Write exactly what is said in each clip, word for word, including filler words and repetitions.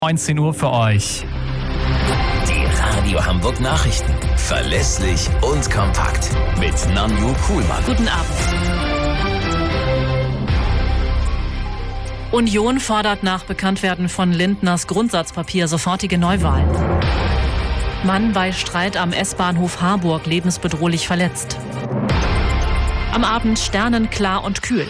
neunzehn Uhr für euch. Die Radio Hamburg Nachrichten. Verlässlich und kompakt. Mit Nanju Kuhlmann. Guten Abend. Union fordert nach Bekanntwerden von Lindners Grundsatzpapier sofortige Neuwahlen. Mann bei Streit am S-Bahnhof Harburg lebensbedrohlich verletzt. Am Abend sternenklar und kühl.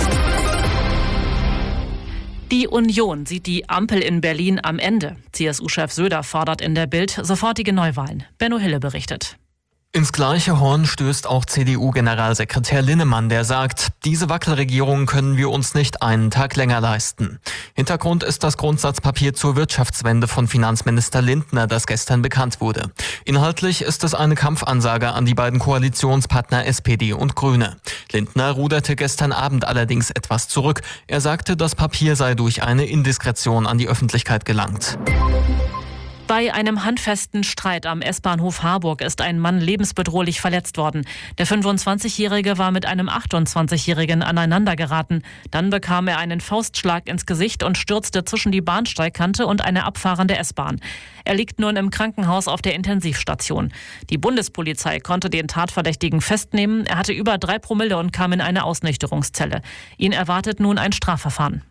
Die Union sieht die Ampel in Berlin am Ende. C S U-Chef Söder fordert in der Bild sofortige Neuwahlen. Benno Hille berichtet. Ins gleiche Horn stößt auch C D U-Generalsekretär Linnemann, der sagt, diese Wackelregierung können wir uns nicht einen Tag länger leisten. Hintergrund ist das Grundsatzpapier zur Wirtschaftswende von Finanzminister Lindner, das gestern bekannt wurde. Inhaltlich ist es eine Kampfansage an die beiden Koalitionspartner S P D und Grüne. Lindner ruderte gestern Abend allerdings etwas zurück. Er sagte, das Papier sei durch eine Indiskretion an die Öffentlichkeit gelangt. Bei einem handfesten Streit am S-Bahnhof Harburg ist ein Mann lebensbedrohlich verletzt worden. Der fünfundzwanzigjährige war mit einem achtundzwanzigjährigen aneinandergeraten. Dann bekam er einen Faustschlag ins Gesicht und stürzte zwischen die Bahnsteigkante und eine abfahrende S-Bahn. Er liegt nun im Krankenhaus auf der Intensivstation. Die Bundespolizei konnte den Tatverdächtigen festnehmen. Er hatte über drei Promille und kam in eine Ausnüchterungszelle. Ihn erwartet nun ein Strafverfahren.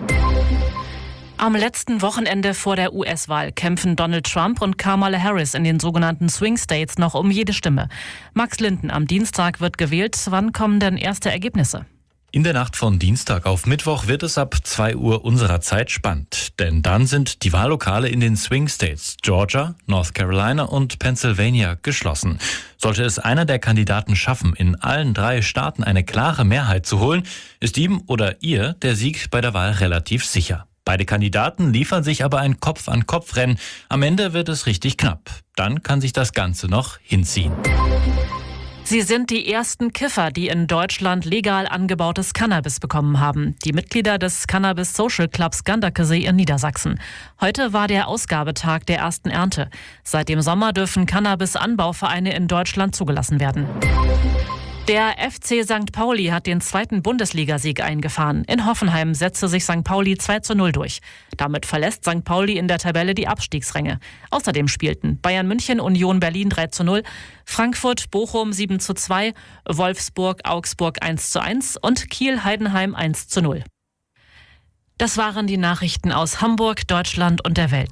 Am letzten Wochenende vor der U S-Wahl kämpfen Donald Trump und Kamala Harris in den sogenannten Swing States noch um jede Stimme. Max Linden, am Dienstag wird gewählt. Wann kommen denn erste Ergebnisse? In der Nacht von Dienstag auf Mittwoch wird es ab zwei Uhr unserer Zeit spannend. Denn dann sind die Wahllokale in den Swing States Georgia, North Carolina und Pennsylvania geschlossen. Sollte es einer der Kandidaten schaffen, in allen drei Staaten eine klare Mehrheit zu holen, ist ihm oder ihr der Sieg bei der Wahl relativ sicher. Beide Kandidaten liefern sich aber ein Kopf-an-Kopf-Rennen. Am Ende wird es richtig knapp. Dann kann sich das Ganze noch hinziehen. Sie sind die ersten Kiffer, die in Deutschland legal angebautes Cannabis bekommen haben. Die Mitglieder des Cannabis Social Clubs Ganderkesee in Niedersachsen. Heute war der Ausgabetag der ersten Ernte. Seit dem Sommer dürfen Cannabis-Anbauvereine in Deutschland zugelassen werden. Der F C Sankt Pauli hat den zweiten Bundesligasieg eingefahren. In Hoffenheim setzte sich Sankt Pauli zwei zu null durch. Damit verlässt Sankt Pauli in der Tabelle die Abstiegsränge. Außerdem spielten Bayern München Union Berlin drei zu null, Frankfurt Bochum sieben zu zwei, Wolfsburg Augsburg eins zu eins und Kiel Heidenheim eins zu null. Das waren die Nachrichten aus Hamburg, Deutschland und der Welt.